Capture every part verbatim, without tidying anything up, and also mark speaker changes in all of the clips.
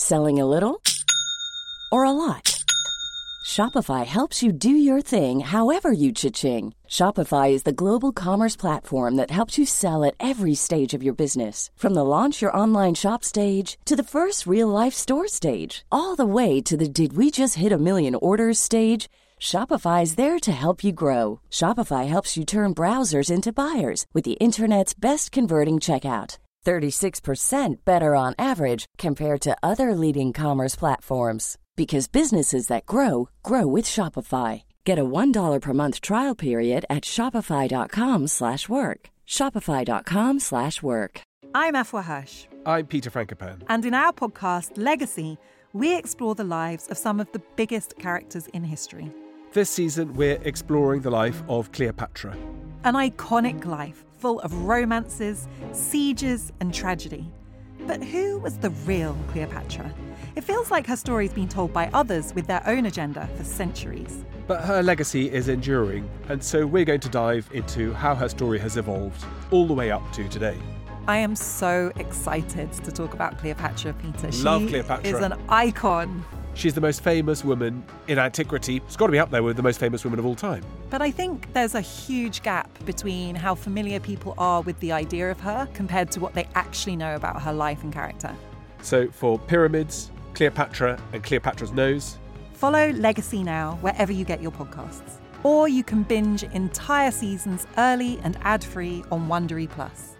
Speaker 1: Selling a little or a lot? Shopify helps you do your thing however you cha-ching. Shopify is the global commerce platform that helps you sell at every stage of your business. From the launch your online shop stage to the first real-life store stage, all the way to the did we just hit a million orders stage. Shopify is there to help you grow. Shopify helps you turn browsers into buyers with the internet's best converting checkout. thirty-six percent better on average compared to other leading commerce platforms. Because businesses that grow, grow with Shopify. Get a one dollar per month trial period at shopify.com slash work. Shopify.com slash work.
Speaker 2: I'm Afua Hirsch.
Speaker 3: I'm Peter Frankopan.
Speaker 2: And in our podcast, Legacy, we explore the lives of some of the biggest characters in history.
Speaker 3: This season, we're exploring the life of Cleopatra.
Speaker 2: An iconic life full of romances, sieges, and tragedy. But who was the real Cleopatra? It feels like her story's been told by others with their own agenda for centuries.
Speaker 3: But her legacy is enduring, and so we're going to dive into how her story has evolved all the way up to today.
Speaker 2: I am so excited to talk about Cleopatra, Peter.
Speaker 3: Love
Speaker 2: she
Speaker 3: Cleopatra.
Speaker 2: is an icon.
Speaker 3: She's the most famous woman in antiquity. It's got to be up there with the most famous women of all time.
Speaker 2: But I think there's a huge gap between how familiar people are with the idea of her compared to what they actually know about her life and character.
Speaker 3: So for Pyramids, Cleopatra and Cleopatra's Nose,
Speaker 2: follow Legacy now wherever you get your podcasts. Or you can binge entire seasons early and ad-free on Wondery Plus.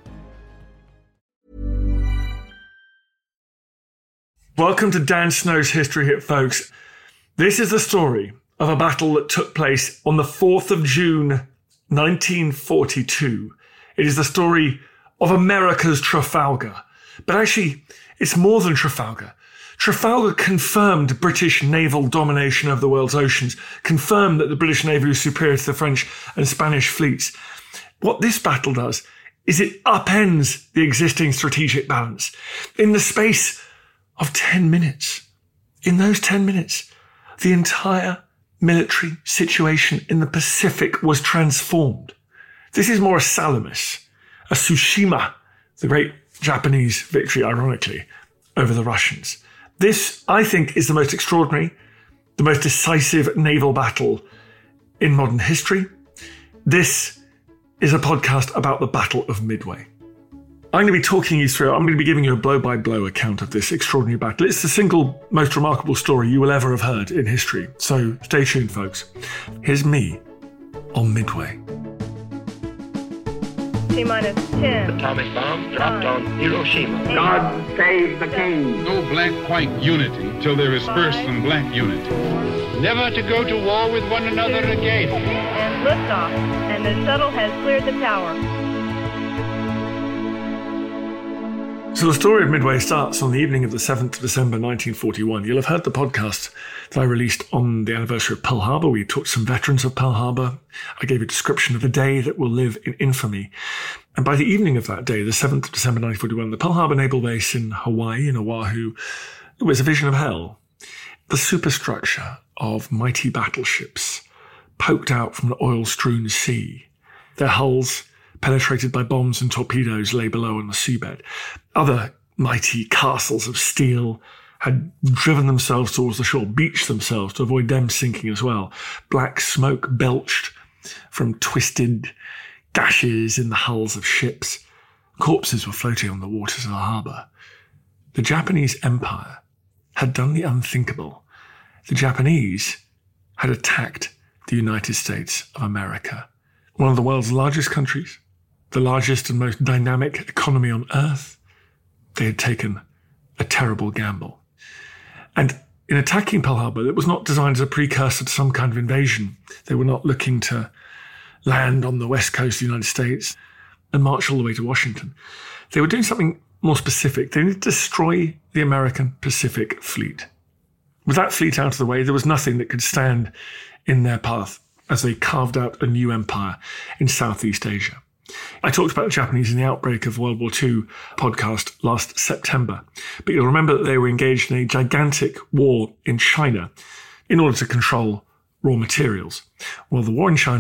Speaker 4: Welcome to Dan Snow's History Hit, folks. This is the story of a battle that took place on the fourth of June, nineteen forty-two. It is the story of America's Trafalgar. But actually, it's more than Trafalgar. Trafalgar confirmed British naval domination of the world's oceans, confirmed that the British Navy was superior to the French and Spanish fleets. What this battle does is it upends the existing strategic balance. In the space of ten minutes, in those ten minutes, the entire military situation in the Pacific was transformed. This is more a Salamis, a Tsushima, the great Japanese victory, ironically, over the Russians. This, I think, is the most extraordinary, the most decisive naval battle in modern history. This is a podcast about the Battle of Midway. I'm going to be talking you through, I'm going to be giving you a blow-by-blow account of this extraordinary battle. It's the single most remarkable story you will ever have heard in history. So stay tuned, folks. Here's me on Midway.
Speaker 5: T-minus ten.
Speaker 6: Atomic bomb dropped on Hiroshima.
Speaker 7: God save the king.
Speaker 8: No black-white unity till there is first some black unity. Never to go to war with one another again.
Speaker 5: And liftoff, and the shuttle has cleared the tower.
Speaker 4: So the story of Midway starts on the evening of the seventh of December nineteen forty-one. You'll have heard the podcast that I released on the anniversary of Pearl Harbor. We talked to some veterans of Pearl Harbor. I gave a description of a day that will live in infamy. And by the evening of that day, the seventh of December nineteen forty-one, the Pearl Harbor Naval Base in Hawaii, in Oahu, it was a vision of hell. The superstructure of mighty battleships poked out from an oil-strewn sea. Their hulls, penetrated by bombs and torpedoes, lay below on the seabed. Other mighty castles of steel had driven themselves towards the shore, beached themselves to avoid them sinking as well. Black smoke belched from twisted gashes in the hulls of ships. Corpses were floating on the waters of the harbour. The Japanese Empire had done the unthinkable. The Japanese had attacked the United States of America, one of the world's largest countries, the largest and most dynamic economy on earth. They had taken a terrible gamble. And in attacking Pearl Harbor, it was not designed as a precursor to some kind of invasion. They were not looking to land on the west coast of the United States and march all the way to Washington. They were doing something more specific. They needed to destroy the American Pacific Fleet. With that fleet out of the way, there was nothing that could stand in their path as they carved out a new empire in Southeast Asia. I talked about the Japanese in the outbreak of World War Two podcast last September, but you'll remember that they were engaged in a gigantic war in China in order to control raw materials. Well, the war in China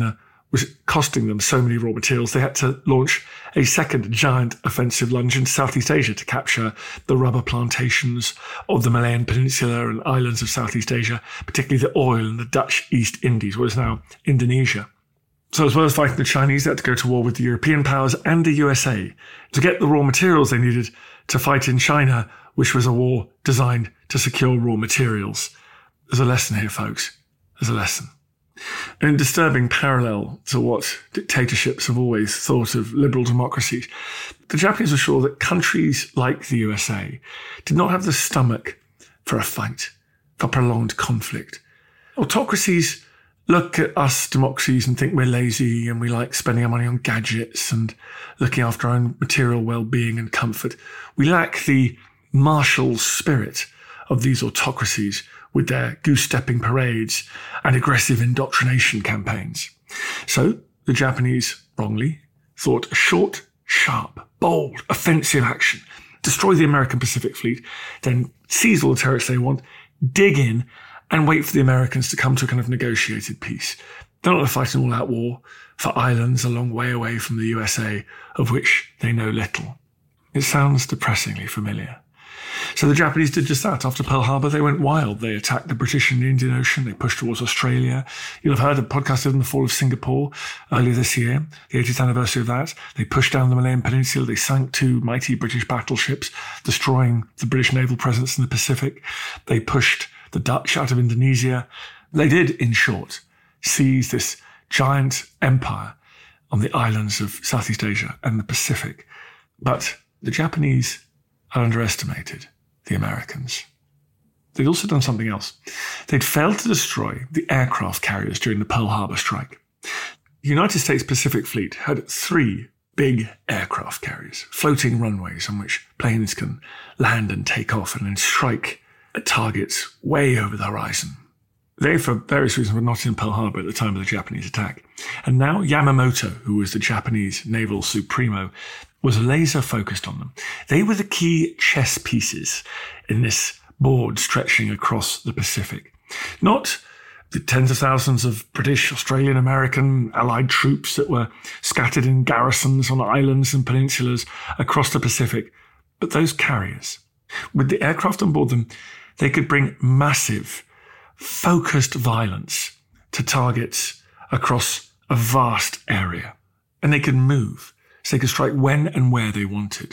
Speaker 4: was costing them so many raw materials, they had to launch a second giant offensive lunge into Southeast Asia to capture the rubber plantations of the Malayan Peninsula and islands of Southeast Asia, particularly the oil in the Dutch East Indies, what is now Indonesia. So as well as fighting the Chinese, they had to go to war with the European powers and the U S A to get the raw materials they needed to fight in China, which was a war designed to secure raw materials. There's a lesson here, folks. There's a lesson. And in disturbing parallel to what dictatorships have always thought of liberal democracies, the Japanese were sure that countries like the U S A did not have the stomach for a fight, for prolonged conflict. Autocracies look at us democracies and think we're lazy and we like spending our money on gadgets and looking after our own material well-being and comfort. We lack the martial spirit of these autocracies with their goose-stepping parades and aggressive indoctrination campaigns. So the Japanese, wrongly, thought a short, sharp, bold, offensive action, destroy the American Pacific Fleet, then seize all the territories they want, dig in, and wait for the Americans to come to a kind of negotiated peace. They're not going to fight an all-out war for islands a long way away from the U S A, of which they know little. It sounds depressingly familiar. So the Japanese did just that. After Pearl Harbor, they went wild. They attacked the British in the Indian Ocean. They pushed towards Australia. You'll have heard a podcast on the fall of Singapore earlier this year, the eightieth anniversary of that. They pushed down the Malayan Peninsula. They sank two mighty British battleships, destroying the British naval presence in the Pacific. They pushed the Dutch out of Indonesia. They did, in short, seize this giant empire on the islands of Southeast Asia and the Pacific. But the Japanese had underestimated the Americans. They'd also done something else. They'd failed to destroy the aircraft carriers during the Pearl Harbor strike. The United States Pacific Fleet had three big aircraft carriers, floating runways on which planes can land and take off and then strike at targets way over the horizon. They, for various reasons, were not in Pearl Harbor at the time of the Japanese attack. And now Yamamoto, who was the Japanese naval supremo, was laser focused on them. They were the key chess pieces in this board stretching across the Pacific. Not the tens of thousands of British, Australian, American, Allied troops that were scattered in garrisons on islands and peninsulas across the Pacific, but those carriers. With the aircraft on board them, they could bring massive, focused violence to targets across a vast area. And they could move, so they could strike when and where they wanted.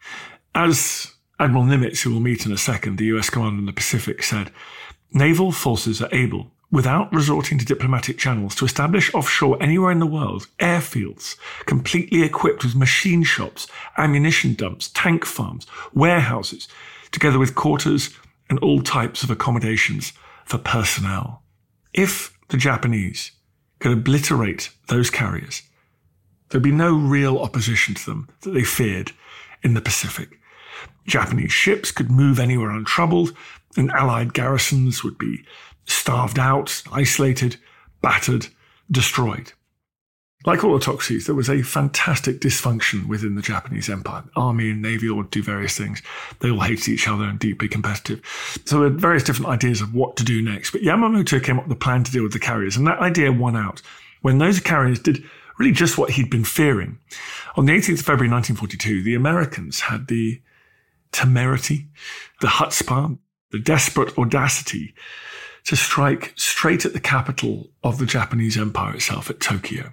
Speaker 4: As Admiral Nimitz, who we'll meet in a second, the U S commander in the Pacific, said, naval forces are able, without resorting to diplomatic channels, to establish offshore anywhere in the world airfields completely equipped with machine shops, ammunition dumps, tank farms, warehouses, together with quarters and all types of accommodations for personnel. If the Japanese could obliterate those carriers, there'd be no real opposition to them that they feared in the Pacific. Japanese ships could move anywhere untroubled, and Allied garrisons would be starved out, isolated, battered, destroyed. Like all autocracies, there was a fantastic dysfunction within the Japanese empire. Army and navy all would do various things. They all hated each other and deeply competitive. So there were various different ideas of what to do next. But Yamamoto came up with a plan to deal with the carriers, and that idea won out when those carriers did really just what he'd been fearing. On the eighteenth of February nineteen forty-two, the Americans had the temerity, the chutzpah, the desperate audacity to strike straight at the capital of the Japanese empire itself, at Tokyo.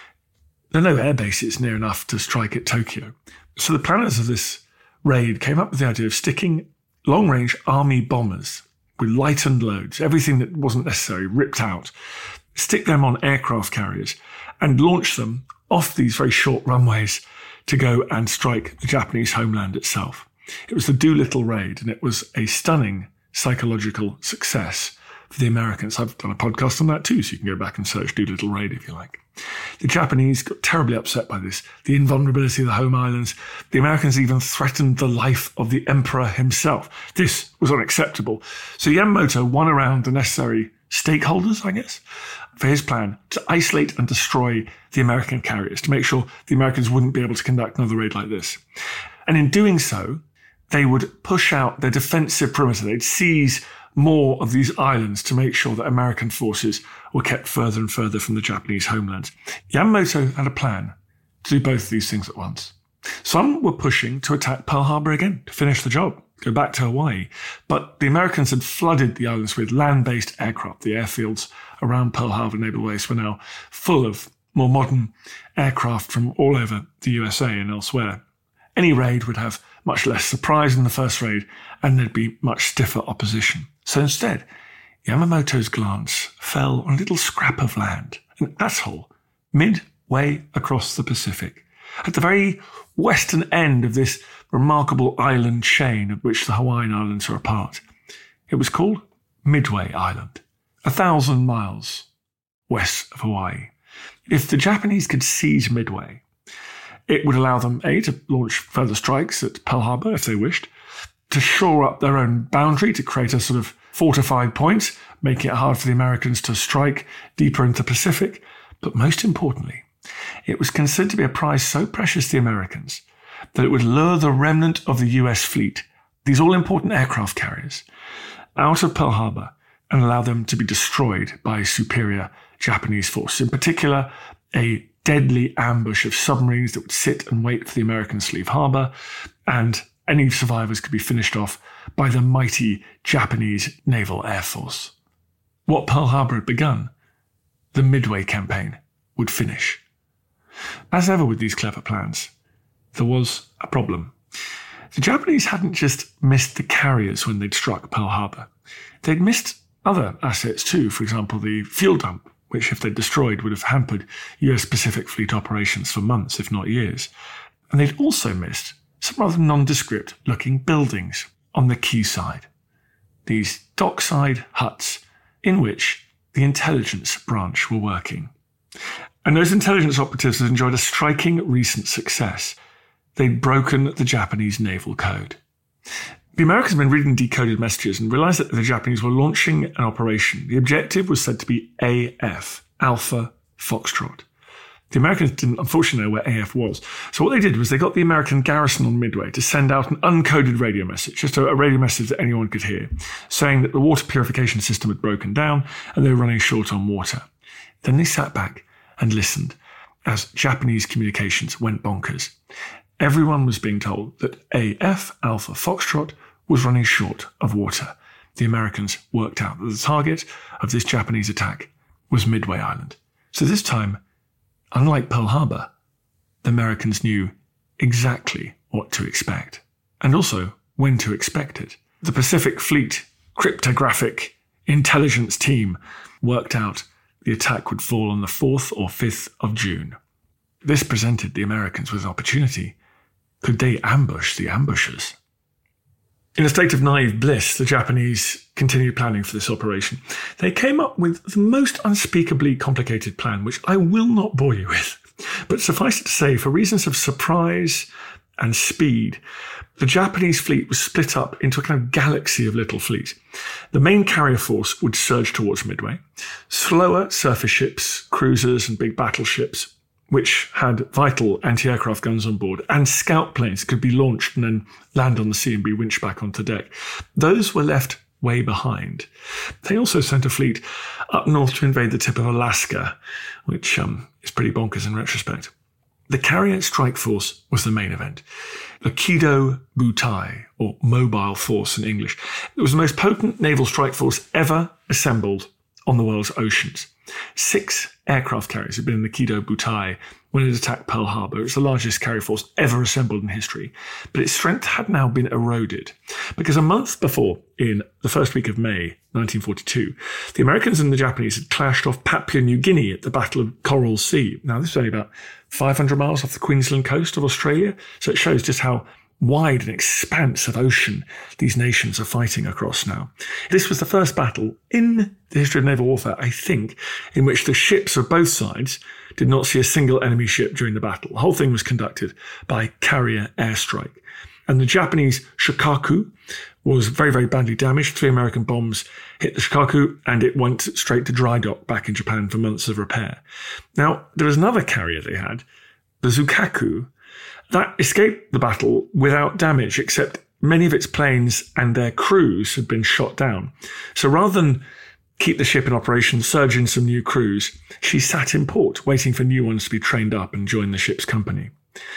Speaker 4: There are no air bases near enough to strike at Tokyo. So the planners of this raid came up with the idea of sticking long-range army bombers with lightened loads, everything that wasn't necessary, ripped out, stick them on aircraft carriers and launch them off these very short runways to go and strike the Japanese homeland itself. It was the Doolittle raid, and it was a stunning psychological success for the Americans. I've done a podcast on that too, so you can go back and search Doolittle raid if you like. The Japanese got terribly upset by this, the invulnerability of the home islands. The Americans even threatened the life of the emperor himself. This was unacceptable. So Yamamoto won around the necessary stakeholders, I guess, for his plan to isolate and destroy the American carriers, to make sure the Americans wouldn't be able to conduct another raid like this. And in doing so, they would push out their defensive perimeter. They'd seize more of these islands to make sure that American forces were kept further and further from the Japanese homeland. Yamamoto had a plan to do both of these things at once. Some were pushing to attack Pearl Harbor again, to finish the job, go back to Hawaii. But the Americans had flooded the islands with land-based aircraft. The airfields around Pearl Harbor Naval Base were now full of more modern aircraft from all over the U S A and elsewhere. Any raid would have much less surprise than the first raid, and there'd be much stiffer opposition. So instead, Yamamoto's glance fell on a little scrap of land, an atoll, midway across the Pacific, at the very western end of this remarkable island chain of which the Hawaiian Islands are a part. It was called Midway Island, a thousand miles west of Hawaii. If the Japanese could seize Midway, it would allow them, A, to launch further strikes at Pearl Harbor if they wished, to shore up their own boundary, to create a sort of fortified point, making it hard for the Americans to strike deeper into the Pacific. But most importantly, it was considered to be a prize so precious to the Americans that it would lure the remnant of the U S fleet, these all-important aircraft carriers, out of Pearl Harbor and allow them to be destroyed by superior Japanese forces. In particular, a deadly ambush of submarines that would sit and wait for the Americans to leave harbor, and any survivors could be finished off by the mighty Japanese Naval Air Force. What Pearl Harbor had begun, the Midway campaign would finish. As ever with these clever plans, there was a problem. The Japanese hadn't just missed the carriers when they'd struck Pearl Harbor. They'd missed other assets too, for example, the fuel dump, which if they'd destroyed would have hampered U S Pacific Fleet operations for months, if not years. And they'd also missed some rather nondescript looking buildings on the quayside. These dockside huts in which the intelligence branch were working. And those intelligence operatives had enjoyed a striking recent success. They'd broken the Japanese naval code. The Americans had been reading decoded messages and realized that the Japanese were launching an operation. The objective was said to be A F, Alpha Foxtrot. The Americans didn't unfortunately know where A F was. So what they did was they got the American garrison on Midway to send out an uncoded radio message, just a, a radio message that anyone could hear, saying that the water purification system had broken down and they were running short on water. Then they sat back and listened as Japanese communications went bonkers. Everyone was being told that A F, Alpha Foxtrot, was running short of water. The Americans worked out that the target of this Japanese attack was Midway Island. So this time, unlike Pearl Harbor, the Americans knew exactly what to expect, and also when to expect it. The Pacific Fleet cryptographic intelligence team worked out the attack would fall on the fourth or fifth of June. This presented the Americans with an opportunity. Could they ambush the ambushers? In a state of naive bliss, the Japanese continued planning for this operation. They came up with the most unspeakably complicated plan, which I will not bore you with. But suffice it to say, for reasons of surprise and speed, the Japanese fleet was split up into a kind of galaxy of little fleets. The main carrier force would surge towards Midway. Slower surface ships, cruisers and big battleships, which had vital anti-aircraft guns on board, and scout planes could be launched and then land on the sea and be winched back onto deck. Those were left way behind. They also sent a fleet up north to invade the tip of Alaska, which um, is pretty bonkers in retrospect. The carrier strike force was the main event. The Kido Butai, or Mobile Force in English. It was the most potent naval strike force ever assembled on the world's oceans. Six aircraft carriers had been in the Kido Butai when it attacked Pearl Harbor. It was the largest carrier force ever assembled in history. But its strength had now been eroded because a month before, in the first week of May nineteen forty-two, the Americans and the Japanese had clashed off Papua New Guinea at the Battle of Coral Sea. Now, this is only about five hundred miles off the Queensland coast of Australia, so it shows just how wide an expanse of ocean these nations are fighting across now. This was the first battle in the history of naval warfare, I think, in which the ships of both sides did not see a single enemy ship during the battle. The whole thing was conducted by carrier airstrike. And the Japanese Shokaku was very, very badly damaged. Three American bombs hit the Shokaku and it went straight to dry dock back in Japan for months of repair. Now, there was another carrier they had, the Zukaku, that escaped the battle without damage, except many of its planes and their crews had been shot down. So rather than keep the ship in operation, surge in some new crews, she sat in port, waiting for new ones to be trained up and join the ship's company.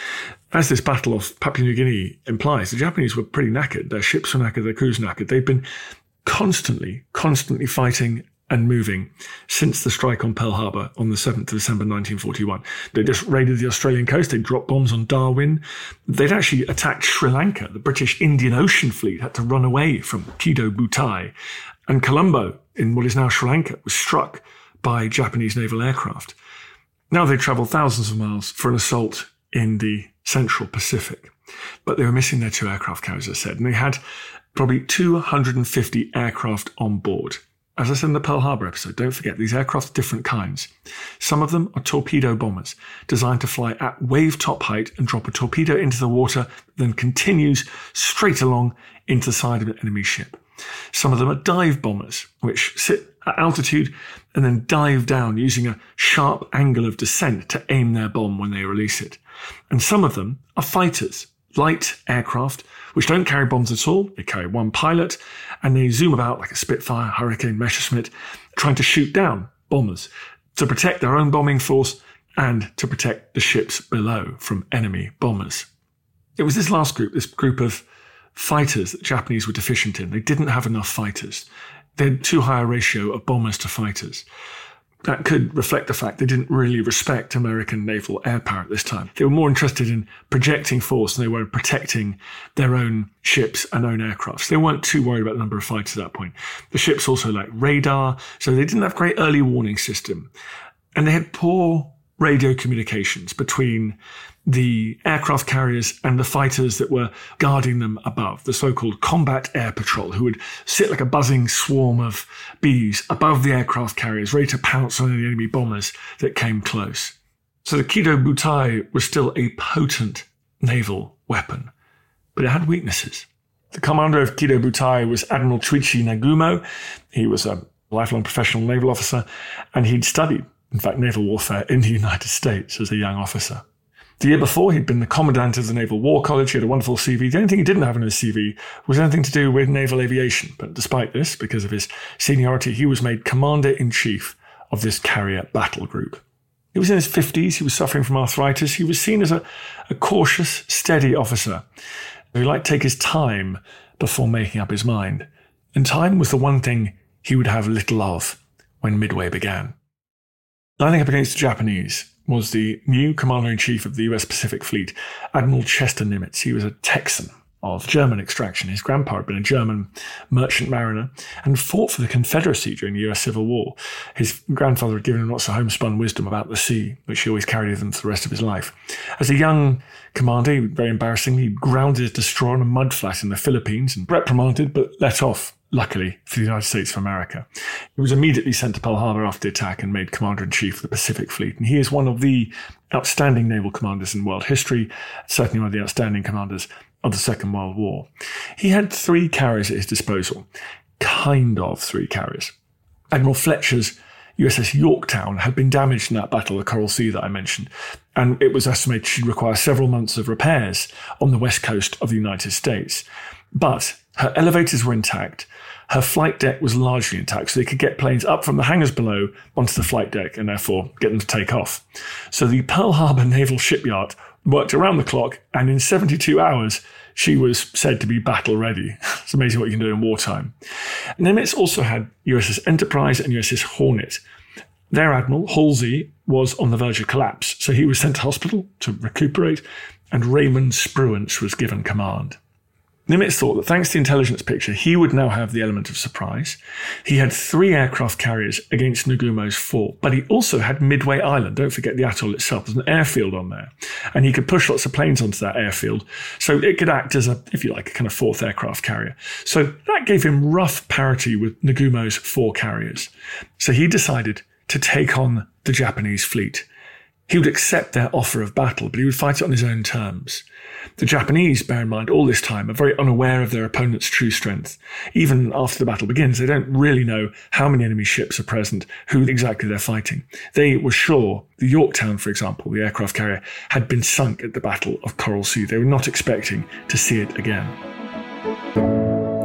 Speaker 4: As this battle of Papua New Guinea implies, the Japanese were pretty knackered. Their ships were knackered, their crews knackered. They've been constantly, constantly fighting and moving since the strike on Pearl Harbor on the seventh of December nineteen forty-one. They just raided the Australian coast. They dropped bombs on Darwin. They'd actually attacked Sri Lanka. The British Indian Ocean Fleet had to run away from Kido Butai. And Colombo, in what is now Sri Lanka, was struck by Japanese naval aircraft. Now they travelled thousands of miles for an assault in the Central Pacific. But they were missing their two aircraft carriers, as I said, and they had probably two hundred fifty aircraft on board. As I said in the Pearl Harbor episode, don't forget, these aircraft are different kinds. Some of them are torpedo bombers, designed to fly at wave-top height and drop a torpedo into the water, then continues straight along into the side of an enemy ship. Some of them are dive bombers, which sit at altitude and then dive down using a sharp angle of descent to aim their bomb when they release it. And some of them are fighters, light aircraft, which don't carry bombs at all. They carry one pilot, and they zoom about like a Spitfire, Hurricane, Messerschmitt, trying to shoot down bombers to protect their own bombing force and to protect the ships below from enemy bombers. It was this last group, this group of fighters that the Japanese were deficient in. They didn't have enough fighters. They had too high a ratio of bombers to fighters. That could reflect the fact they didn't really respect American naval air power at this time. They were more interested in projecting force than they were in protecting their own ships and own aircrafts. They weren't too worried about the number of fighters at that point. The ships also lacked radar, so they didn't have a great early warning system. And they had poor radio communications between the aircraft carriers and the fighters that were guarding them above, the so-called combat air patrol, who would sit like a buzzing swarm of bees above the aircraft carriers, ready to pounce on any enemy bombers that came close. So the Kido Butai was still a potent naval weapon, but it had weaknesses. The commander of Kido Butai was Admiral Chuichi Nagumo. He was a lifelong professional naval officer, and he'd studied, in fact, naval warfare in the United States as a young officer. The year before, he'd been the commandant of the Naval War College. He had a wonderful C V. The only thing he didn't have in his C V was anything to do with naval aviation. But despite this, because of his seniority, he was made commander-in-chief of this carrier battle group. He was in his fifties. He was suffering from arthritis. He was seen as a, a cautious, steady officer. He liked to take his time before making up his mind. And time was the one thing he would have little of when Midway began. Lining up against the Japanese was the new Commander-in-Chief of the U S Pacific Fleet, Admiral Chester Nimitz. He was a Texan of German extraction. His grandpa had been a German merchant mariner and fought for the Confederacy during the U S Civil War. His grandfather had given him lots of homespun wisdom about the sea, which he always carried with him for the rest of his life. As a young commander, very embarrassingly, he grounded his destroyer on a mudflat in the Philippines and reprimanded but let off, luckily, for the United States of America. He was immediately sent to Pearl Harbor after the attack and made Commander-in-Chief of the Pacific Fleet. And he is one of the outstanding naval commanders in world history, certainly one of the outstanding commanders of the Second World War. He had three carriers at his disposal, kind of three carriers. Admiral Fletcher's U S S Yorktown had been damaged in that battle of the Coral Sea that I mentioned, and it was estimated she'd require several months of repairs on the west coast of the United States. But her elevators were intact, her flight deck was largely intact, so they could get planes up from the hangars below onto the flight deck and therefore get them to take off. So the Pearl Harbor Naval Shipyard worked around the clock, and in seventy-two hours, she was said to be battle ready. It's amazing what you can do in wartime. Nimitz also had U S S Enterprise and U S S Hornet. Their admiral, Halsey, was on the verge of collapse, so he was sent to hospital to recuperate, and Raymond Spruance was given command. Nimitz thought that thanks to the intelligence picture, he would now have the element of surprise. He had three aircraft carriers against Nagumo's four, but he also had Midway Island. Don't forget the atoll itself. There's an airfield on there, and he could push lots of planes onto that airfield, so it could act as a, if you like, a kind of fourth aircraft carrier. So that gave him rough parity with Nagumo's four carriers. So he decided to take on the Japanese fleet. He would accept their offer of battle, but he would fight it on his own terms. The Japanese, bear in mind, all this time are very unaware of their opponent's true strength. Even after the battle begins, they don't really know how many enemy ships are present, who exactly they're fighting. They were sure the Yorktown, for example, the aircraft carrier, had been sunk at the Battle of Coral Sea. They were not expecting to see it again.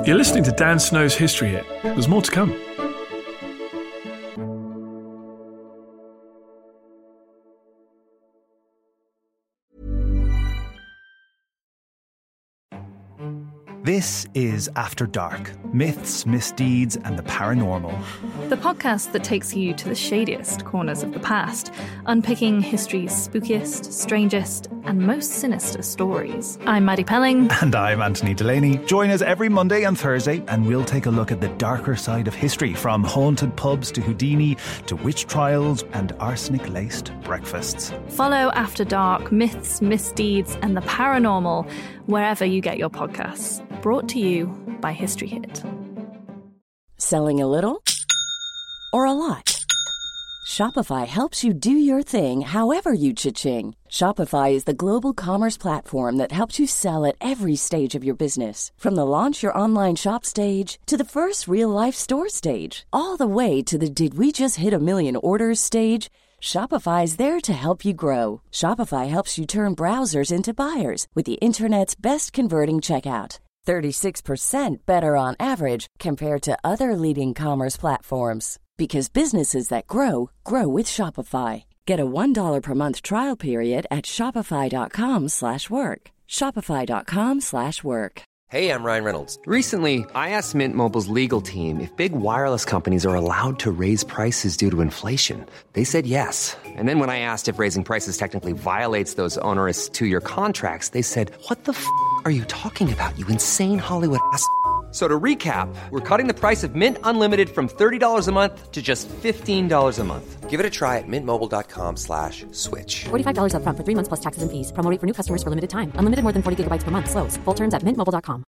Speaker 4: You're listening to Dan Snow's History Hit. There's more to come.
Speaker 9: This is After Dark, Myths, Misdeeds and the Paranormal.
Speaker 10: The podcast that takes you to the shadiest corners of the past, unpicking history's spookiest, strangest and most sinister stories. I'm Maddie Pelling.
Speaker 9: And I'm Anthony Delaney. Join us every Monday and Thursday and we'll take a look at the darker side of history, from haunted pubs to Houdini to witch trials and arsenic-laced breakfasts.
Speaker 10: Follow After Dark, Myths, Misdeeds and the Paranormal wherever you get your podcasts. Brought to you by History Hit.
Speaker 1: Selling a little or a lot? Shopify helps you do your thing however you cha-ching. Shopify is the global commerce platform that helps you sell at every stage of your business. From the launch your online shop stage to the first real-life store stage, all the way to the did we just hit a million orders stage. Shopify is there to help you grow. Shopify helps you turn browsers into buyers with the internet's best converting checkout. thirty-six percent better on average compared to other leading commerce platforms. Because businesses that grow, grow with Shopify. Get a one dollar per month trial period at shopify.com slash work. Shopify.com slash work.
Speaker 11: Hey, I'm Ryan Reynolds. Recently, I asked Mint Mobile's legal team if big wireless companies are allowed to raise prices due to inflation. They said yes. And then when I asked if raising prices technically violates those onerous two-year contracts, they said, what the f*** are you talking about, you insane Hollywood ass f- So to recap, we're cutting the price of Mint Unlimited from thirty dollars a month to just fifteen dollars a month. Give it a try at mintmobile.com slash switch.
Speaker 12: forty-five dollars up front for three months plus taxes and fees. Promo rate for new customers for limited time. Unlimited more than forty gigabytes per month. Slows full terms at mint mobile dot com.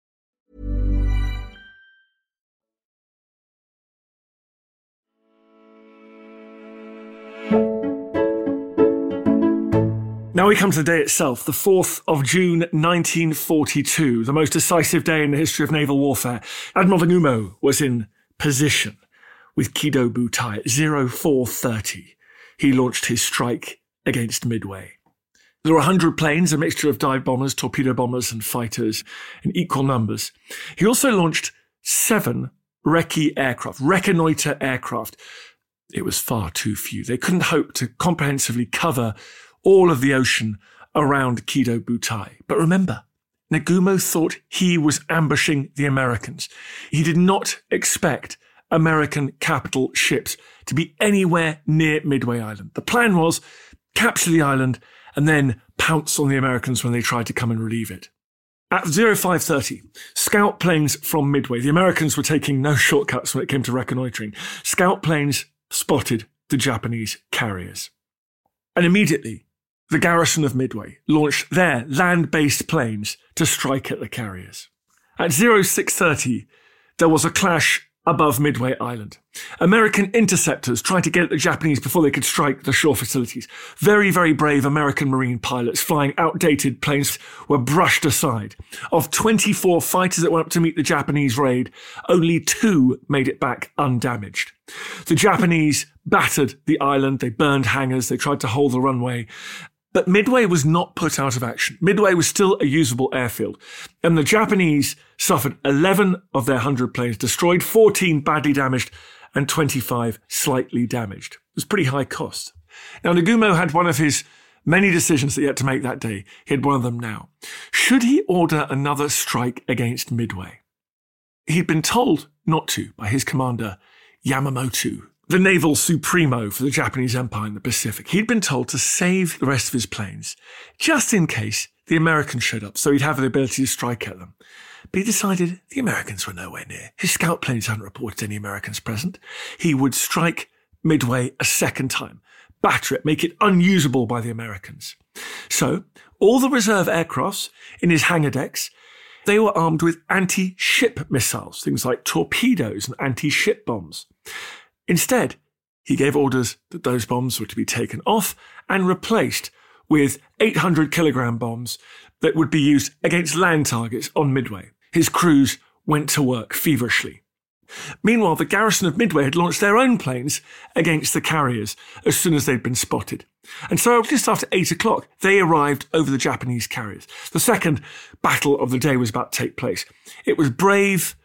Speaker 4: Now we come to the day itself, the fourth of June nineteen forty-two, the most decisive day in the history of naval warfare. Admiral Nagumo was in position with Kido Butai at oh four thirty. He launched his strike against Midway. There were one hundred planes, a mixture of dive bombers, torpedo bombers and fighters in equal numbers. He also launched seven recce aircraft, reconnoiter aircraft. It was far too few. They couldn't hope to comprehensively cover all of the ocean around Kido Butai. But remember, Nagumo thought he was ambushing the Americans. He did not expect American capital ships to be anywhere near Midway Island. The plan was capture the island and then pounce on the Americans when they tried to come and relieve it. At oh five thirty, scout planes from Midway, the Americans were taking no shortcuts when it came to reconnoitering. Scout planes spotted the Japanese carriers. And immediately, the garrison of Midway launched their land-based planes to strike at the carriers. At oh six thirty, there was a clash above Midway Island. American interceptors tried to get at the Japanese before they could strike the shore facilities. Very, very brave American Marine pilots flying outdated planes were brushed aside. Of twenty-four fighters that went up to meet the Japanese raid, only two made it back undamaged. The Japanese battered the island, they burned hangars, they tried to hold the runway. But Midway was not put out of action. Midway was still a usable airfield. And the Japanese suffered eleven of their one hundred planes destroyed, fourteen badly damaged, and twenty-five slightly damaged. It was pretty high cost. Now, Nagumo had one of his many decisions that he had to make that day. He had one of them now. Should he order another strike against Midway? He'd been told not to by his commander, Yamamoto, the naval supremo for the Japanese Empire in the Pacific. He'd been told to save the rest of his planes, just in case the Americans showed up, so he'd have the ability to strike at them. But he decided the Americans were nowhere near. His scout planes hadn't reported any Americans present. He would strike Midway a second time, batter it, make it unusable by the Americans. So, all the reserve aircrafts in his hangar decks, they were armed with anti-ship missiles, things like torpedoes and anti-ship bombs. Instead, he gave orders that those bombs were to be taken off and replaced with eight hundred kilogram bombs that would be used against land targets on Midway. His crews went to work feverishly. Meanwhile, the garrison of Midway had launched their own planes against the carriers as soon as they'd been spotted. And so just after eight o'clock, they arrived over the Japanese carriers. The second battle of the day was about to take place. It was brave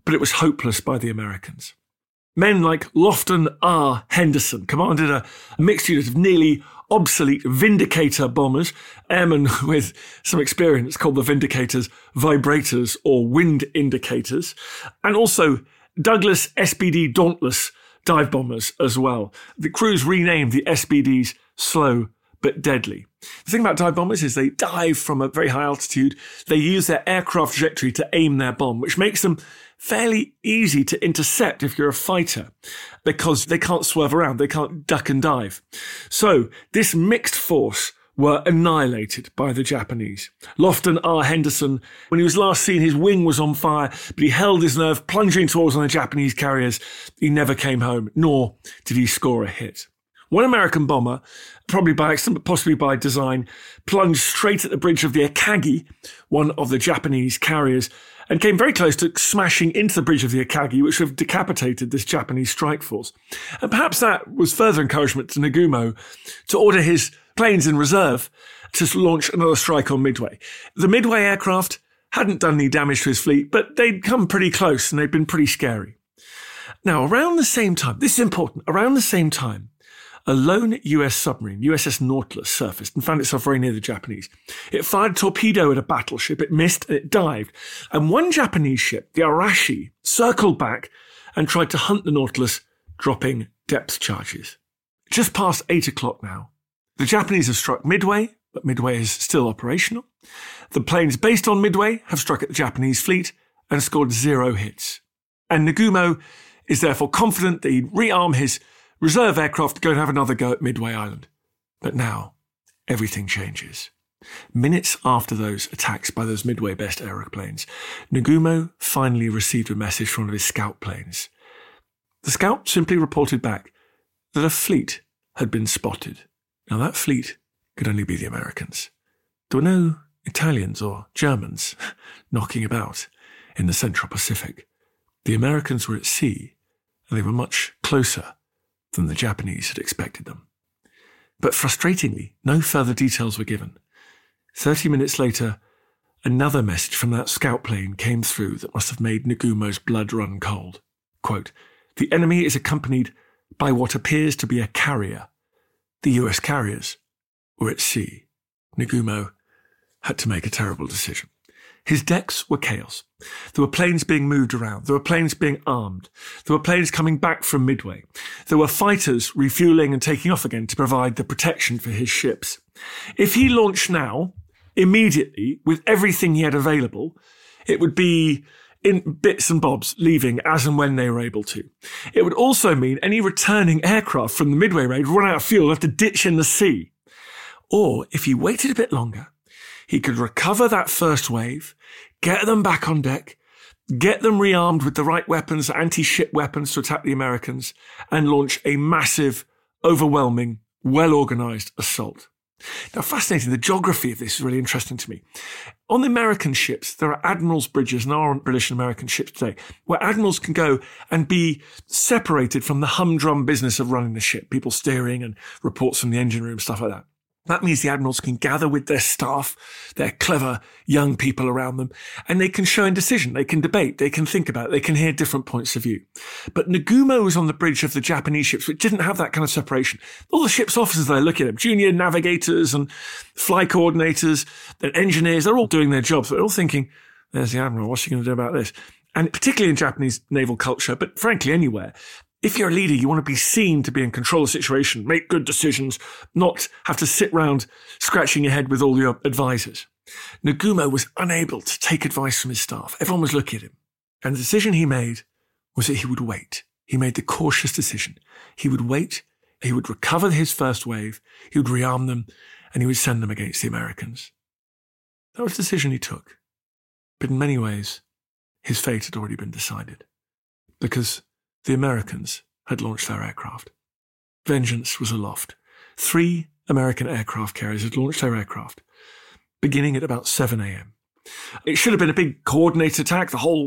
Speaker 4: but it was hopeless by the Americans. Men like Lofton R. Henderson commanded a mixed unit of nearly obsolete Vindicator bombers, airmen with some experience called the Vindicators vibrators or wind indicators, and also Douglas S B D Dauntless dive bombers as well. The crews renamed the S B Ds Slow but Deadly. The thing about dive bombers is they dive from a very high altitude. They use their aircraft trajectory to aim their bomb, which makes them fairly easy to intercept if you're a fighter, because they can't swerve around, they can't duck and dive. So this mixed force were annihilated by the Japanese. Lofton R. Henderson, when he was last seen, his wing was on fire, but he held his nerve, plunging towards one of the Japanese carriers. He never came home, nor did he score a hit. One American bomber, probably by accident, but possibly by design, plunged straight at the bridge of the Akagi, one of the Japanese carriers, and came very close to smashing into the bridge of the Akagi, which would have decapitated this Japanese strike force. And perhaps that was further encouragement to Nagumo to order his planes in reserve to launch another strike on Midway. The Midway aircraft hadn't done any damage to his fleet, but they'd come pretty close and they'd been pretty scary. Now, around the same time, this is important, around the same time, a lone U S submarine, U S S Nautilus, surfaced and found itself very near the Japanese. It fired a torpedo at a battleship, it missed and it dived. And one Japanese ship, the Arashi, circled back and tried to hunt the Nautilus, dropping depth charges. Just past eight o'clock now. The Japanese have struck Midway, but Midway is still operational. The planes based on Midway have struck at the Japanese fleet and scored zero hits. And Nagumo is therefore confident that he'd rearm his reserve aircraft to go and have another go at Midway Island. But now, everything changes. Minutes after those attacks by those Midway-based aeroplanes, Nagumo finally received a message from one of his scout planes. The scout simply reported back that a fleet had been spotted. Now, that fleet could only be the Americans. There were no Italians or Germans knocking about in the Central Pacific. The Americans were at sea, and they were much closer than the Japanese had expected them. But frustratingly, no further details were given. Thirty minutes later, another message from that scout plane came through that must have made Nagumo's blood run cold. Quote, "The enemy is accompanied by what appears to be a carrier. The U S carriers were at sea." Nagumo had to make a terrible decision. His decks were chaos. There were planes being moved around. There were planes being armed. There were planes coming back from Midway. There were fighters refueling and taking off again to provide the protection for his ships. If he launched now, immediately, with everything he had available, it would be in bits and bobs, leaving as and when they were able to. It would also mean any returning aircraft from the Midway raid would run out of fuel, have to ditch in the sea. Or, if he waited a bit longer, he could recover that first wave, get them back on deck, get them rearmed with the right weapons, anti-ship weapons to attack the Americans, and launch a massive, overwhelming, well-organised assault. Now, fascinating, the geography of this is really interesting to me. On the American ships, there are admirals' bridges, and are on British and American ships today, where admirals can go and be separated from the humdrum business of running the ship, people steering and reports from the engine room, stuff like that. That means the admirals can gather with their staff, their clever young people around them, and they can show indecision, they can debate, they can think about it, they can hear different points of view. But Nagumo was on the bridge of the Japanese ships, which didn't have that kind of separation. All the ship's officers there looking at them, junior navigators and flight coordinators and engineers, they're all doing their jobs. They're all thinking, there's the admiral, what's he going to do about this? And particularly in Japanese naval culture, but frankly anywhere, if you're a leader, you want to be seen to be in control of the situation, make good decisions, not have to sit round scratching your head with all your advisors. Nagumo was unable to take advice from his staff. Everyone was looking at him. And the decision he made was that he would wait. He made the cautious decision. He would wait, he would recover his first wave, he would rearm them, and he would send them against the Americans. That was the decision he took. But in many ways, his fate had already been decided. Because the Americans had launched their aircraft. Vengeance was aloft. Three American aircraft carriers had launched their aircraft, beginning at about seven a.m. It should have been a big coordinated attack. The whole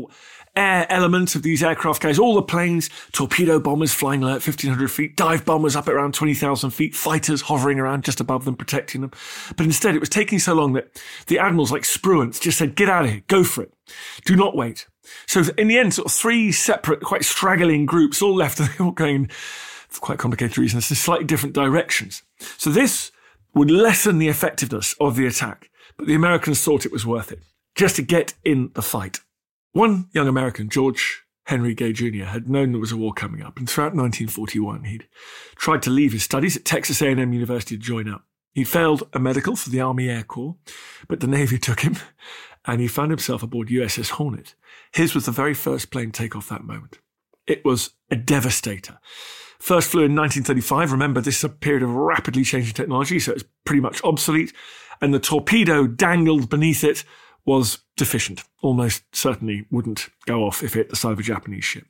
Speaker 4: air element of these aircraft carriers, all the planes, torpedo bombers flying low at fifteen hundred feet, dive bombers up at around twenty thousand feet, fighters hovering around just above them, protecting them. But instead, it was taking so long that the admirals like Spruance just said, get out of here, go for it. Do not wait. So in the end, sort of three separate, quite straggling groups all left, and they all going, for quite complicated reasons, in slightly different directions. So this would lessen the effectiveness of the attack, but the Americans thought it was worth it, just to get in the fight. One young American, George Henry Gay Junior, had known there was a war coming up, and throughout nineteen forty-one, he'd tried to leave his studies at Texas A and M University to join up. He'd failed a medical for the Army Air Corps, but the Navy took him, and he found himself aboard U S S Hornet. His was the very first plane to take off that moment. It was a devastator. First flew in nineteen thirty-five. Remember, this is a period of rapidly changing technology, so it's pretty much obsolete. And the torpedo dangled beneath it was deficient. Almost certainly wouldn't go off if it hit the side of a Japanese ship.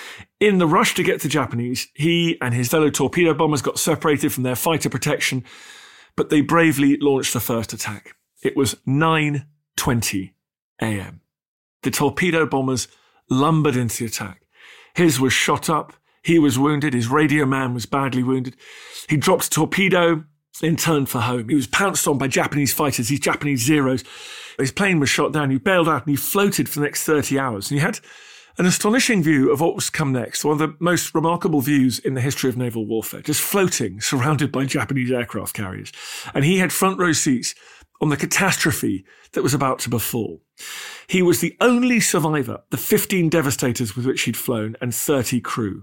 Speaker 4: In the rush to get to the Japanese, he and his fellow torpedo bombers got separated from their fighter protection, but they bravely launched the first attack. It was nine twenty a.m. The torpedo bombers lumbered into the attack. His was shot up. He was wounded. His radio man was badly wounded. He dropped a torpedo, then turned for home. He was pounced on by Japanese fighters, these Japanese Zeros. His plane was shot down. He bailed out and he floated for the next thirty hours. And he had an astonishing view of what was to come next, one of the most remarkable views in the history of naval warfare, just floating, surrounded by Japanese aircraft carriers. And he had front row seats on the catastrophe that was about to befall. He was the only survivor, the fifteen Devastators with which he'd flown, and thirty crew.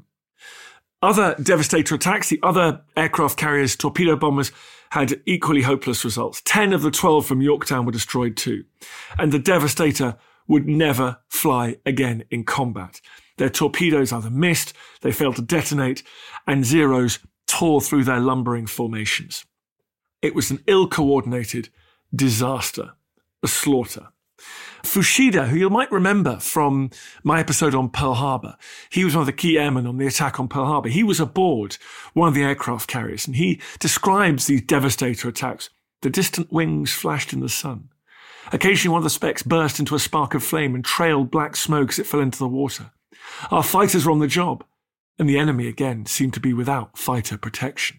Speaker 4: Other Devastator attacks, the other aircraft carriers, torpedo bombers, had equally hopeless results. Ten of the twelve from Yorktown were destroyed too. And the Devastator would never fly again in combat. Their torpedoes either missed, they failed to detonate, and Zeros tore through their lumbering formations. It was an ill-coordinated disaster, a slaughter. Fushida, who you might remember from my episode on Pearl Harbor, he was one of the key airmen on the attack on Pearl Harbor. He was aboard one of the aircraft carriers, and he describes these Devastator attacks. The distant wings flashed in the sun. Occasionally one of the specks burst into a spark of flame and trailed black smoke as it fell into the water. Our fighters were on the job, and the enemy again seemed to be without fighter protection.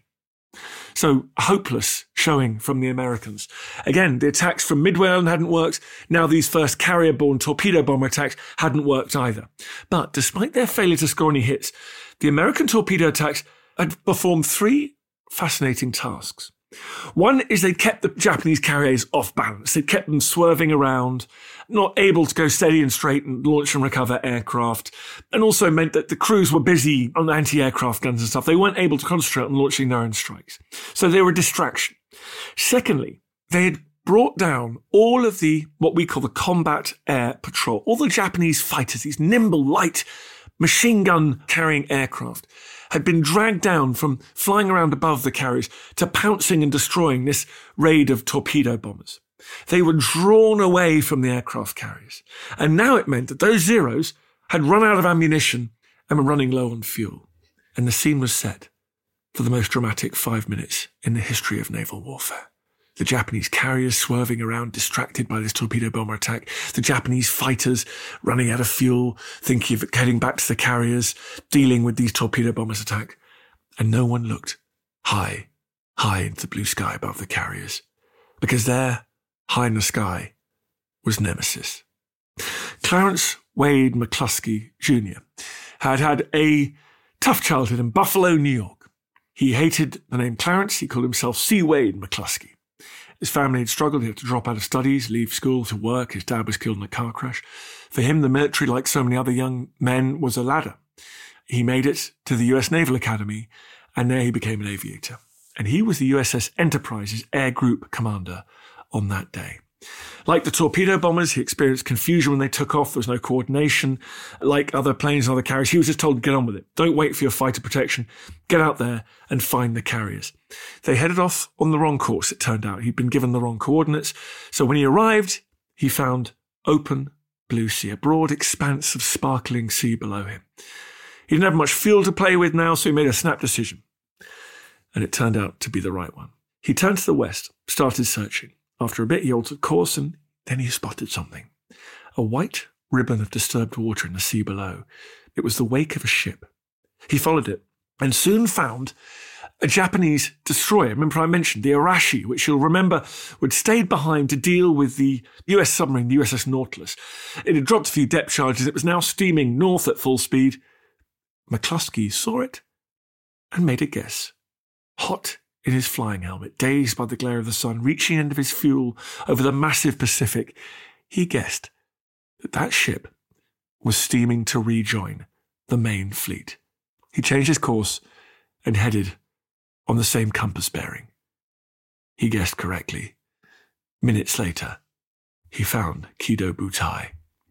Speaker 4: So, hopeless showing from the Americans. Again, the attacks from Midway Island hadn't worked. Now these first carrier-borne torpedo bomber attacks hadn't worked either. But despite their failure to score any hits, the American torpedo attacks had performed three fascinating tasks. One is they kept the Japanese carriers off balance. They kept them swerving around, not able to go steady and straight and launch and recover aircraft, and also meant that the crews were busy on anti-aircraft guns and stuff. They weren't able to concentrate on launching their own strikes. So they were a distraction. Secondly, they had brought down all of the, what we call the combat air patrol, all the Japanese fighters, these nimble, light, machine gun carrying aircraft, had been dragged down from flying around above the carriers to pouncing and destroying this raid of torpedo bombers. They were drawn away from the aircraft carriers. And now it meant that those Zeros had run out of ammunition and were running low on fuel. And the scene was set for the most dramatic five minutes in the history of naval warfare. The Japanese carriers swerving around, distracted by this torpedo bomber attack. The Japanese fighters running out of fuel, thinking of heading back to the carriers, dealing with these torpedo bombers' attack. And no one looked high, high into the blue sky above the carriers. Because there, high in the sky, was Nemesis. Clarence Wade McCluskey Junior had had a tough childhood in Buffalo, New York. He hated the name Clarence. He called himself C. Wade McCluskey. His family had struggled. He had to drop out of studies, leave school to work. His dad was killed in a car crash. For him, the military, like so many other young men, was a ladder. He made it to the U S Naval Academy, and there he became an aviator. And he was the U S S Enterprise's air group commander on that day. Like the torpedo bombers, he experienced confusion when they took off. There was no coordination. Like other planes and other carriers, he was just told to get on with it. Don't wait for your fighter protection. Get out there and find the carriers. They headed off on the wrong course, it turned out. He'd been given the wrong coordinates. So when he arrived, he found open blue sea, a broad expanse of sparkling sea below him. He didn't have much fuel to play with now, so he made a snap decision. And it turned out to be the right one. He turned to the west, started searching. After a bit, he altered course, and then he spotted something. A white ribbon of disturbed water in the sea below. It was the wake of a ship. He followed it and soon found a Japanese destroyer. Remember I mentioned the Arashi, which you'll remember would stayed behind to deal with the U S submarine, the U S S Nautilus. It had dropped a few depth charges. It was now steaming north at full speed. McCluskey saw it and made a guess. Hot in his flying helmet, dazed by the glare of the sun, reaching end of his fuel over the massive Pacific, he guessed that that ship was steaming to rejoin the main fleet. He changed his course and headed on the same compass bearing. He guessed correctly. Minutes later, he found Kido Butai.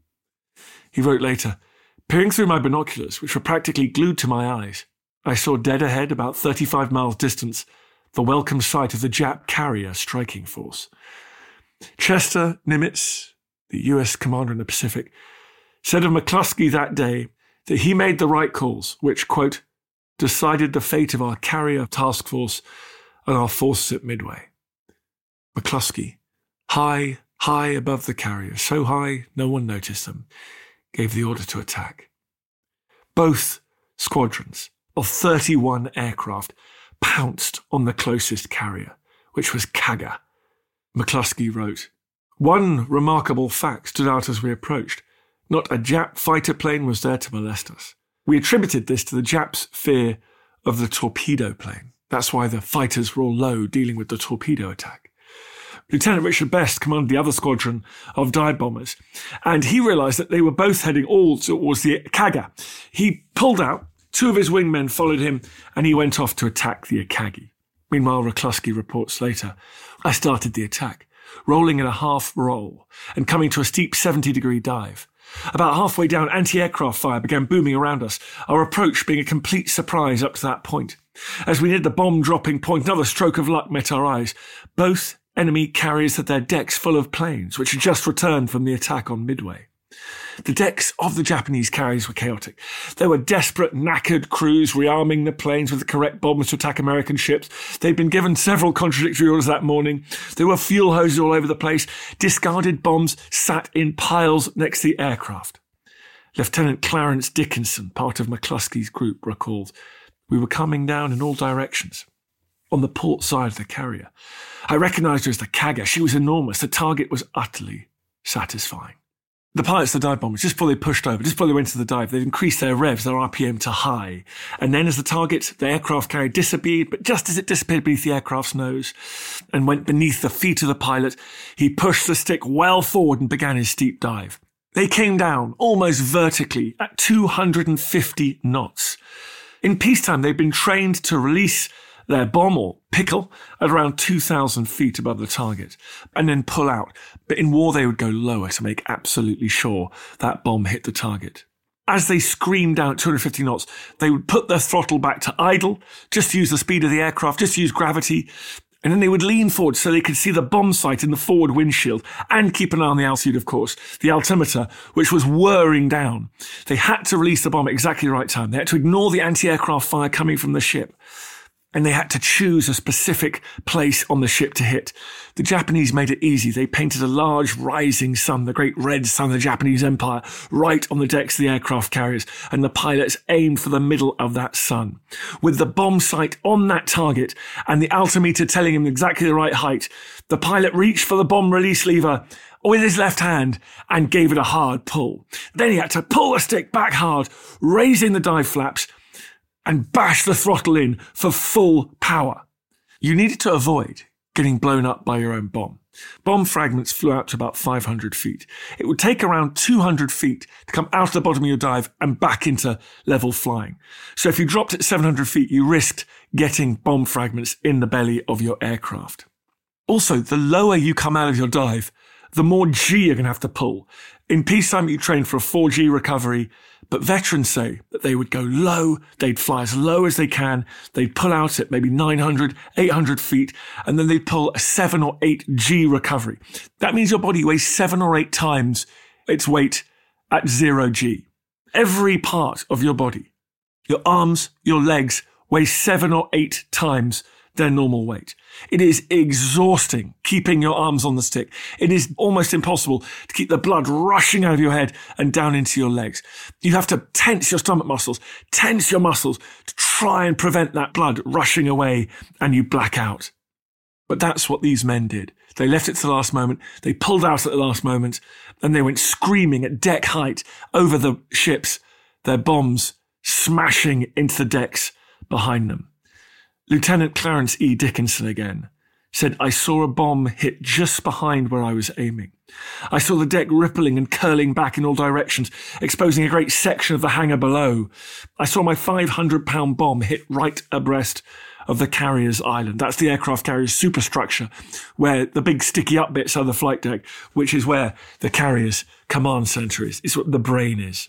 Speaker 4: He wrote later, peering through my binoculars, which were practically glued to my eyes, I saw dead ahead, about thirty-five miles distance, the welcome sight of the Jap carrier striking force. Chester Nimitz, the U S commander in the Pacific, said of McCluskey that day that he made the right calls, which, quote, decided the fate of our carrier task force and our forces at Midway. McCluskey, high, high above the carrier, so high no one noticed them, gave the order to attack. Both squadrons of thirty-one aircraft pounced on the closest carrier, which was Kaga. McCluskey wrote, one remarkable fact stood out as we approached. Not a Jap fighter plane was there to molest us. We attributed this to the Japs' fear of the torpedo plane. That's why the fighters were all low, dealing with the torpedo attack. Lieutenant Richard Best commanded the other squadron of dive bombers, and he realised that they were both heading all towards the Kaga. He pulled out, two of his wingmen followed him, and he went off to attack the Akagi. Meanwhile, McCluskey reports later, I started the attack, rolling in a half roll and coming to a steep seventy-degree dive. About halfway down, anti-aircraft fire began booming around us, our approach being a complete surprise up to that point. As we neared the bomb-dropping point, another stroke of luck met our eyes. Both enemy carriers had their decks full of planes, which had just returned from the attack on Midway. The decks of the Japanese carriers were chaotic. There were desperate, knackered crews rearming the planes with the correct bombs to attack American ships. They'd been given several contradictory orders that morning. There were fuel hoses all over the place. Discarded bombs sat in piles next to the aircraft. Lieutenant Clarence Dickinson, part of McCluskey's group, recalled, we were coming down in all directions. On the port side of the carrier, I recognised her as the Kaga. She was enormous. The target was utterly satisfying. The pilots, the dive bombers, just before they pushed over, just before they went to the dive, they'd increased their revs, their R P M to high. And then as the target, the aircraft carrier disappeared, but just as it disappeared beneath the aircraft's nose and went beneath the feet of the pilot, he pushed the stick well forward and began his steep dive. They came down almost vertically at two hundred fifty knots. In peacetime, they'd been trained to release their bomb or pickle at around two thousand feet above the target and then pull out. But in war, they would go lower to make absolutely sure that bomb hit the target. As they screamed down at two hundred fifty knots, they would put their throttle back to idle, just use the speed of the aircraft, just use gravity, and then they would lean forward so they could see the bomb sight in the forward windshield and keep an eye on the altitude, of course, the altimeter, which was whirring down. They had to release the bomb at exactly the right time. They had to ignore the anti-aircraft fire coming from the ship. And they had to choose a specific place on the ship to hit. The Japanese made it easy. They painted a large rising sun, the great red sun of the Japanese Empire, right on the decks of the aircraft carriers, and the pilots aimed for the middle of that sun. With the bomb sight on that target and the altimeter telling him exactly the right height, the pilot reached for the bomb release lever with his left hand and gave it a hard pull. Then he had to pull the stick back hard, raising the dive flaps, and bash the throttle in for full power. You needed to avoid getting blown up by your own bomb. Bomb fragments flew out to about five hundred feet. It would take around two hundred feet to come out of the bottom of your dive and back into level flying. So if you dropped at seven hundred feet, you risked getting bomb fragments in the belly of your aircraft. Also, the lower you come out of your dive, the more G you're going to have to pull. In peacetime, you train for a four G recovery, but veterans say that they would go low, they'd fly as low as they can, they'd pull out at maybe nine hundred, eight hundred feet, and then they'd pull a seven or eight G recovery. That means your body weighs seven or eight times its weight at zero G. Every part of your body, your arms, your legs, weigh seven or eight times their normal weight. It is exhausting keeping your arms on the stick. It is almost impossible to keep the blood rushing out of your head and down into your legs. You have to tense your stomach muscles, tense your muscles to try and prevent that blood rushing away, and you black out. But that's what these men did. They left it to the last moment, they pulled out at the last moment, and they went screaming at deck height over the ships, their bombs smashing into the decks behind them. Lieutenant Clarence E. Dickinson again said, "I saw a bomb hit just behind where I was aiming. I saw the deck rippling and curling back in all directions, exposing a great section of the hangar below. I saw my five hundred pound bomb hit right abreast of the carrier's island." That's the aircraft carrier's superstructure, where the big sticky up bits are the flight deck, which is where the carrier's command centre is. It's what the brain is.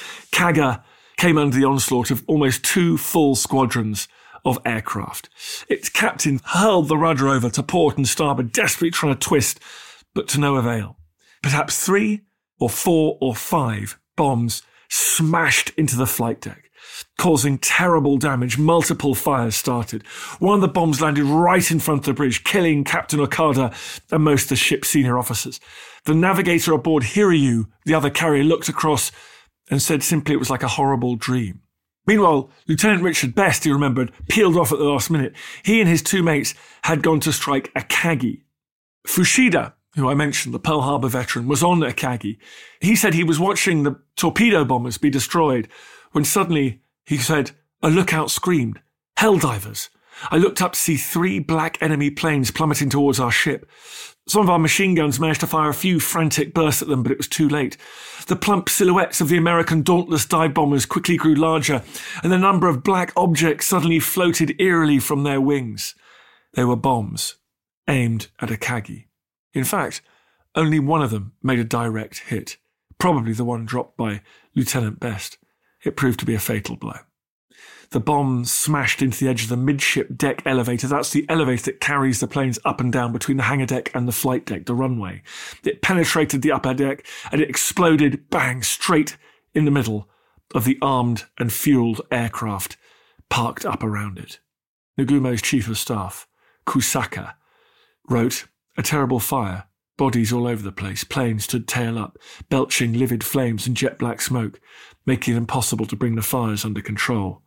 Speaker 4: Kaga came under the onslaught of almost two full squadrons of aircraft. Its captain hurled the rudder over to port and starboard, desperately trying to twist, but to no avail. Perhaps three or four or five bombs smashed into the flight deck, causing terrible damage. Multiple fires started. One of the bombs landed right in front of the bridge, killing Captain Okada and most of the ship's senior officers. The navigator aboard Hiryu, the other carrier, looked across and said simply it was like a horrible dream. Meanwhile, Lieutenant Richard Best, he remembered, peeled off at the last minute. He and his two mates had gone to strike Akagi. Fushida, who I mentioned, the Pearl Harbor veteran, was on Akagi. He said he was watching the torpedo bombers be destroyed when suddenly, he said, a lookout screamed, "Helldivers!" I looked up to see three black enemy planes plummeting towards our ship. Some of our machine guns managed to fire a few frantic bursts at them, but it was too late. The plump silhouettes of the American Dauntless dive bombers quickly grew larger, and the number of black objects suddenly floated eerily from their wings. They were bombs, aimed at Akagi. In fact, only one of them made a direct hit, probably the one dropped by Lieutenant Best. It proved to be a fatal blow. The bomb smashed into the edge of the midship deck elevator. That's the elevator that carries the planes up and down between the hangar deck and the flight deck, the runway. It penetrated the upper deck and it exploded, bang, straight in the middle of the armed and fueled aircraft parked up around it. Nagumo's chief of staff, Kusaka, wrote, "A terrible fire, bodies all over the place, planes stood tail up, belching livid flames and jet black smoke, making it impossible to bring the fires under control."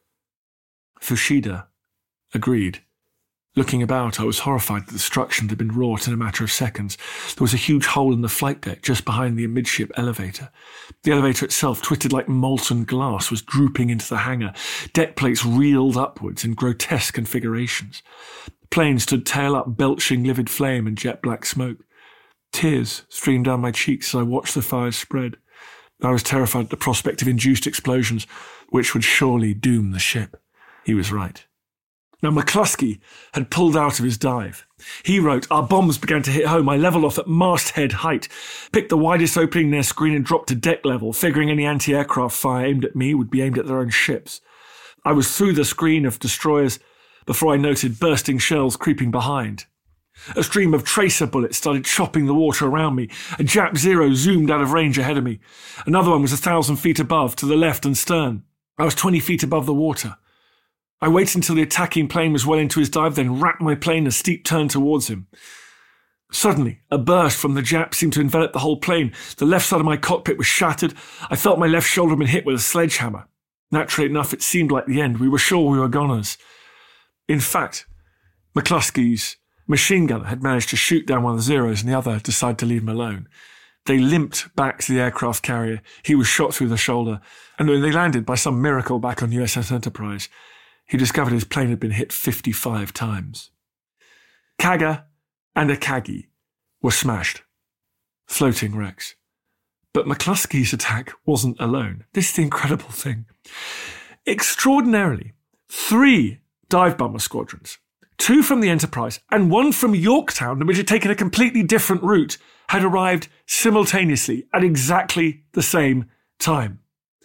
Speaker 4: Fushida agreed. Looking about, I was horrified at the destruction that had been wrought in a matter of seconds. There was a huge hole in the flight deck just behind the amidship elevator. The elevator itself, twisted like molten glass, was drooping into the hangar. Deck plates reeled upwards in grotesque configurations. Planes stood tail up, belching livid flame and jet black smoke. Tears streamed down my cheeks as I watched the fires spread. I was terrified at the prospect of induced explosions, which would surely doom the ship. He was right. Now, McCluskey had pulled out of his dive. He wrote, "Our bombs began to hit home. I levelled off at masthead height, picked the widest opening in their screen and dropped to deck level, figuring any anti-aircraft fire aimed at me would be aimed at their own ships. I was through the screen of destroyers before I noted bursting shells creeping behind. A stream of tracer bullets started chopping the water around me. A Jap Zero zoomed out of range ahead of me. Another one was a thousand feet above, to the left and stern. I was twenty feet above the water. I waited until the attacking plane was well into his dive, then wrapped my plane a steep turn towards him. Suddenly, a burst from the Jap seemed to envelop the whole plane. The left side of my cockpit was shattered. I felt my left shoulder had been hit with a sledgehammer. Naturally enough, it seemed like the end. We were sure we were goners. In fact, McCluskey's machine gunner had managed to shoot down one of the Zeros and the other decided to leave him alone. They limped back to the aircraft carrier. He was shot through the shoulder. And when they landed, by some miracle, back on U S S Enterprise, he discovered his plane had been hit fifty-five times. Kaga and Akagi were smashed, floating wrecks. But McCluskey's attack wasn't alone. This is the incredible thing. Extraordinarily, three dive bomber squadrons, two from the Enterprise and one from Yorktown, which had taken a completely different route, had arrived simultaneously at exactly the same time.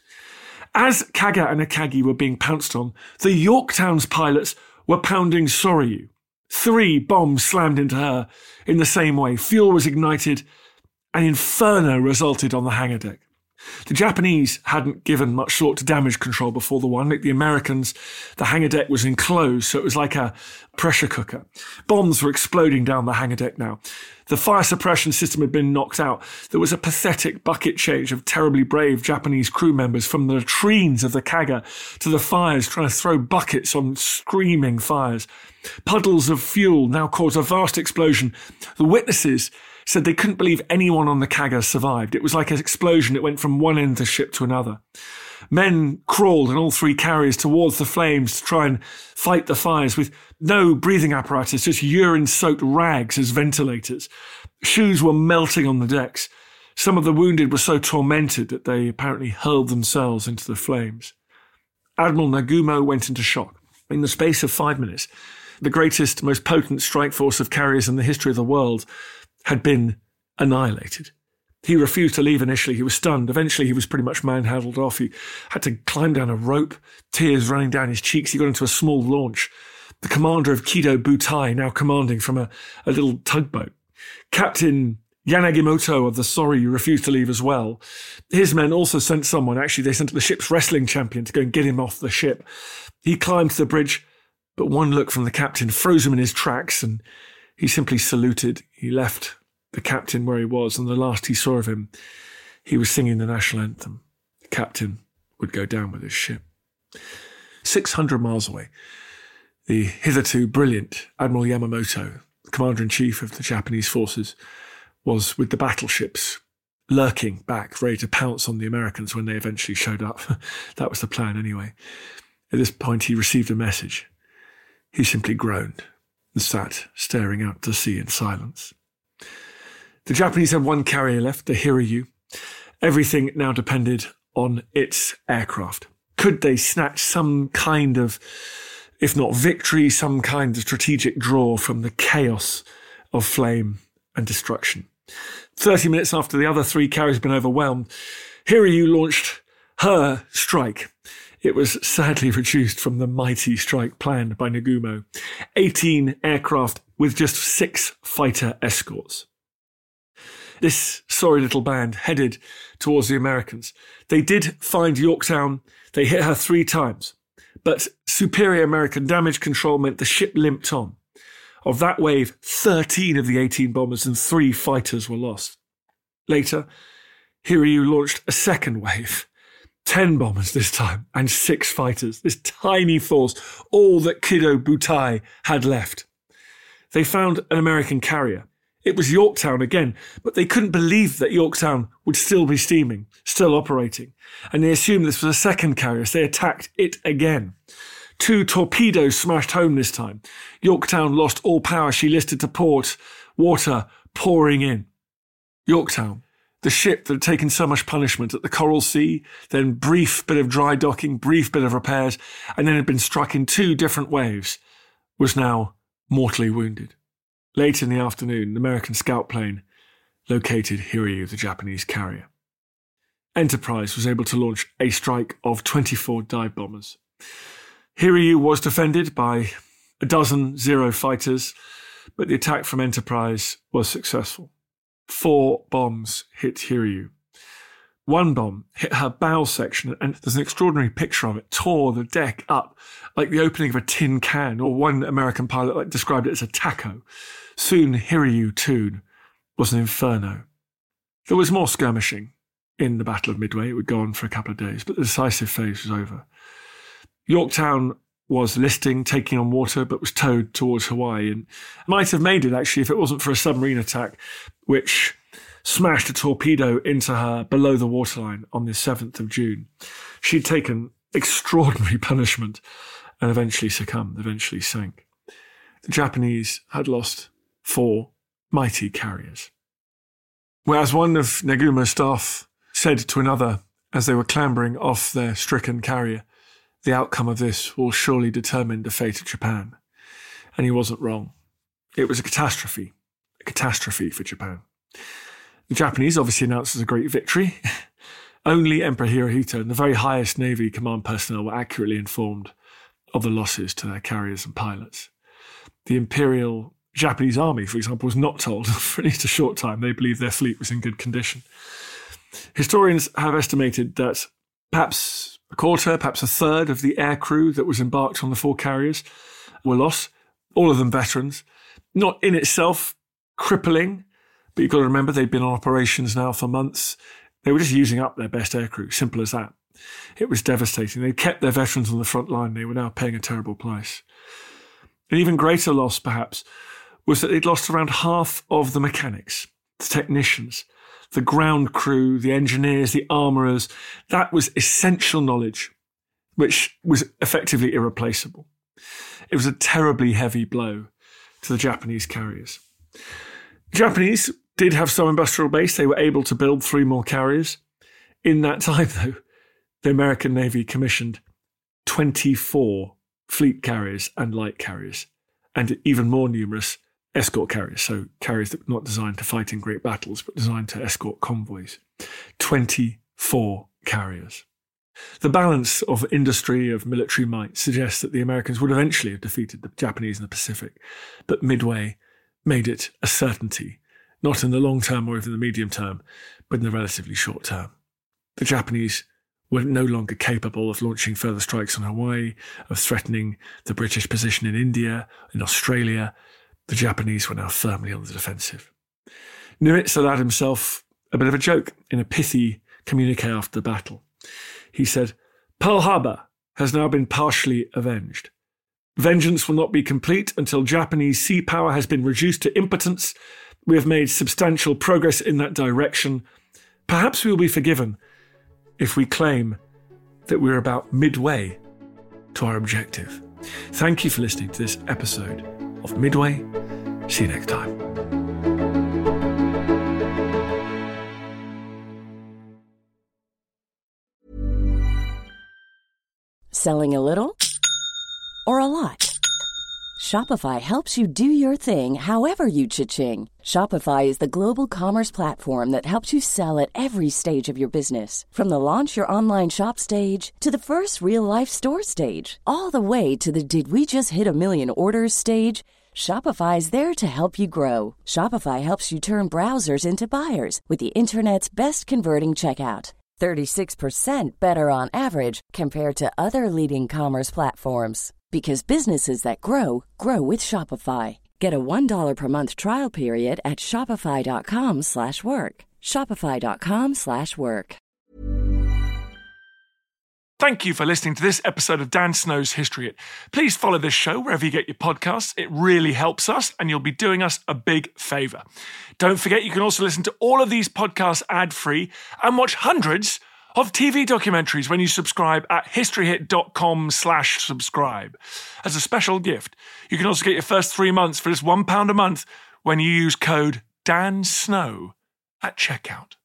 Speaker 4: As Kaga and Akagi were being pounced on, the Yorktown's pilots were pounding Soryu. Three bombs slammed into her in the same way. Fuel was ignited. An inferno resulted on the hangar deck. The Japanese hadn't given much thought to damage control before the one. Like the Americans, the hangar deck was enclosed, so it was like a pressure cooker. Bombs were exploding down the hangar deck now. The fire suppression system had been knocked out. There was a pathetic bucket change of terribly brave Japanese crew members from the latrines of the Kaga to the fires, trying to throw buckets on screaming fires. Puddles of fuel now caused a vast explosion. The witnesses said they couldn't believe anyone on the Kaga survived. It was like an explosion. It went from one end of the ship to another. Men crawled in all three carriers towards the flames to try and fight the fires with no breathing apparatus, just urine-soaked rags as ventilators. Shoes were melting on the decks. Some of the wounded were so tormented that they apparently hurled themselves into the flames. Admiral Nagumo went into shock. In the space of five minutes, the greatest, most potent strike force of carriers in the history of the world had been annihilated. He refused to leave initially. He was stunned. Eventually, he was pretty much manhandled off. He had to climb down a rope, tears running down his cheeks. He got into a small launch. The commander of Kido Butai, now commanding from a, a little tugboat. Captain Yanagimoto of the Soryu refused to leave as well. His men also sent someone. Actually, they sent the ship's wrestling champion to go and get him off the ship. He climbed to the bridge, but one look from the captain froze him in his tracks, and he simply saluted. He left the captain where he was, and the last he saw of him, he was singing the national anthem. The captain would go down with his ship. six hundred miles away, the hitherto brilliant Admiral Yamamoto, the commander-in-chief of the Japanese forces, was with the battleships lurking back, ready to pounce on the Americans when they eventually showed up. That was the plan anyway. At this point, he received a message. He simply groaned and sat staring out to sea in silence. The Japanese had one carrier left, the Hiryu. Everything now depended on its aircraft. Could they snatch some kind of, if not victory, some kind of strategic draw from the chaos of flame and destruction? Thirty minutes after the other three carriers had been overwhelmed, Hiryu launched her strike. It was sadly reduced from the mighty strike planned by Nagumo. eighteen aircraft with just six fighter escorts. This sorry little band headed towards the Americans. They did find Yorktown. They hit her three times. But superior American damage control meant the ship limped on. Of that wave, thirteen of the eighteen bombers and three fighters were lost. Later, Hiryu launched a second wave. Ten bombers this time, and six fighters. This tiny force, all that Kido Butai had left. They found an American carrier. It was Yorktown again, but they couldn't believe that Yorktown would still be steaming, still operating. And they assumed this was a second carrier, so they attacked it again. Two torpedoes smashed home this time. Yorktown lost all power. She listed to port, water pouring in. Yorktown, the ship that had taken so much punishment at the Coral Sea, then brief bit of dry docking, brief bit of repairs, and then had been struck in two different waves, was now mortally wounded. Late in the afternoon, an American scout plane located Hiryu, the Japanese carrier. Enterprise was able to launch a strike of twenty-four dive bombers. Hiryu was defended by a dozen Zero fighters, but the attack from Enterprise was successful. Four bombs hit Hiryu. One bomb hit her bow section, and there's an extraordinary picture of it, tore the deck up like the opening of a tin can, or one American pilot like, described it as a taco. Soon Hiryu, too, was an inferno. There was more skirmishing in the Battle of Midway. It would go on for a couple of days, but the decisive phase was over. Yorktown was listing, taking on water, but was towed towards Hawaii, and might have made it, actually, if it wasn't for a submarine attack, which smashed a torpedo into her below the waterline on the seventh of June. She'd taken extraordinary punishment and eventually succumbed, eventually sank. The Japanese had lost four mighty carriers. Whereas one of Nagumo's staff said to another as they were clambering off their stricken carrier, the outcome of this will surely determine the fate of Japan. And he wasn't wrong. It was a catastrophe, a catastrophe for Japan. The Japanese obviously announced as a great victory. Only Emperor Hirohito and the very highest Navy command personnel were accurately informed of the losses to their carriers and pilots. The Imperial Japanese Army, for example, was not told for at least a short time. They believed their fleet was in good condition. Historians have estimated that perhaps a quarter, perhaps a third of the air crew that was embarked on the four carriers were lost, all of them veterans. Not in itself crippling, but you've got to remember they'd been on operations now for months. They were just using up their best air crew, simple as that. It was devastating. They kept their veterans on the front line. They were now paying a terrible price. An even greater loss, perhaps, was that they'd lost around half of the mechanics, the technicians, the ground crew, the engineers, the armourers. That was essential knowledge, which was effectively irreplaceable. It was a terribly heavy blow to the Japanese carriers. The Japanese did have some industrial base. They were able to build three more carriers. In that time, though, the American Navy commissioned twenty-four fleet carriers and light carriers, and even more numerous escort carriers, so carriers that were not designed to fight in great battles, but designed to escort convoys. twenty-four carriers. The balance of industry, of military might, suggests that the Americans would eventually have defeated the Japanese in the Pacific, but Midway made it a certainty, not in the long term or even the medium term, but in the relatively short term. The Japanese were no longer capable of launching further strikes on Hawaii, of threatening the British position in India, in Australia. The Japanese were now firmly on the defensive. Nimitz allowed himself a bit of a joke in a pithy communique after the battle. He said, "Pearl Harbor has now been partially avenged. Vengeance will not be complete until Japanese sea power has been reduced to impotence. We have made substantial progress in that direction. Perhaps we will be forgiven if we claim that we're about midway to our objective." Thank you for listening to this episode of Midway. See you next time.
Speaker 1: Selling a little or a lot? Shopify helps you do your thing however you cha-ching. Shopify is the global commerce platform that helps you sell at every stage of your business. From the launch your online shop stage to the first real-life store stage, all the way to the did we just hit a million orders stage. Shopify is there to help you grow. Shopify helps you turn browsers into buyers with the internet's best converting checkout. thirty-six percent better on average compared to other leading commerce platforms. Because businesses that grow, grow with Shopify. Get a one dollar per month trial period at shopify.com slash work. Shopify.com slash work.
Speaker 4: Thank you for listening to this episode of Dan Snow's History Hit. Please follow this show wherever you get your podcasts. It really helps us, and you'll be doing us a big favour. Don't forget, you can also listen to all of these podcasts ad-free and watch hundreds of T V documentaries when you subscribe at historyhit.com slash subscribe. As a special gift, you can also get your first three months for just one pound a month when you use code DANSNOW at checkout.